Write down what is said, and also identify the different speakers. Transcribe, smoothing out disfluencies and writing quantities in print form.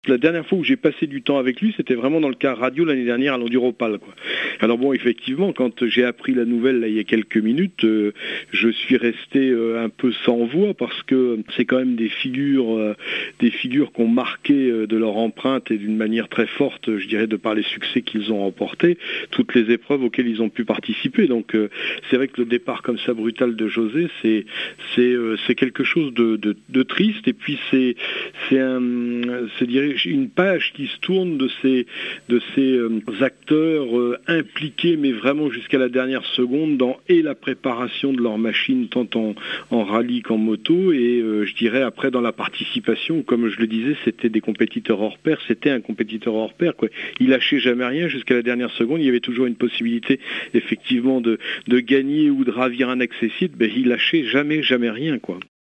Speaker 1: La dernière fois où j'ai passé du temps avec lui, c'était vraiment dans le car radio l'année dernière à l'Enduropal, quoi. Alors bon, effectivement, quand j'ai appris la nouvelle là, il y a quelques minutes, je suis resté un peu sans voix parce que c'est quand même des figures qui ont marqué de leur empreinte et d'une manière très forte, je dirais, de par les succès qu'ils ont remportés, toutes les épreuves auxquelles ils ont pu participer. Donc c'est vrai que le départ comme ça brutal de José, c'est quelque chose de triste, et puis c'est une page qui se tourne de ces acteurs impliqués, mais vraiment jusqu'à la dernière seconde dans la préparation de leur machine, tant en rallye qu'en moto, et je dirais après dans la participation, comme je le disais, c'était des compétiteurs hors pair, c'était un compétiteur hors pair, quoi. Il lâchait jamais rien jusqu'à la dernière seconde, il y avait toujours une possibilité effectivement de gagner ou de ravir un accessible, mais il lâchait jamais rien, quoi.